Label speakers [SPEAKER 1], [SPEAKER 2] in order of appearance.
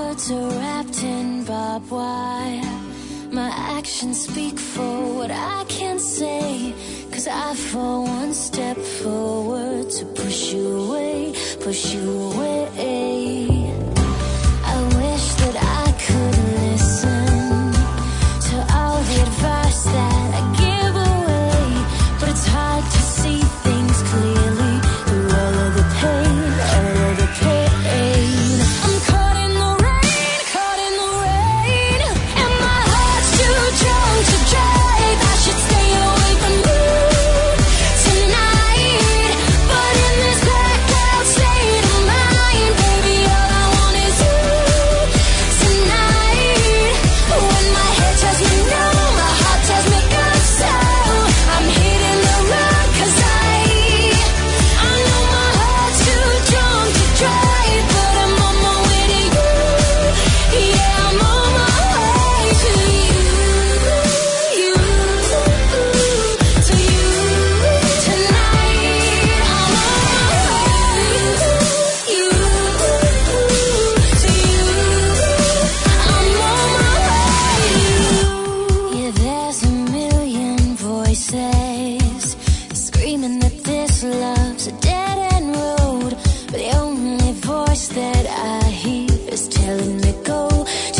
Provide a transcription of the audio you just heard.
[SPEAKER 1] words are wrapped in barbed wire. My actions speak for what I can't say, 'cause I fall one step forward to push you away, push you away. I wish that I could listen to all the advice that I give away, but it's hard to see things clearly through all of the pain, all of the pain. I'm caught in the rain, and my heart's too drunk to drive. I should stay away from you tonight, but in this blackout state of mind, baby, all I want is you tonight. When my head tells me no, my heart tells me go, so I'm hitting the road, 'cause I know my heart's too drunk to drive, but I'm on my way to you. Yeah, I'm on my way to you, to you tonight. I'm on my way to you, I'm on my way to you. Yeah, there's a million voices screaming that this love's a dead-end road, but the only voice that I hear is telling me go,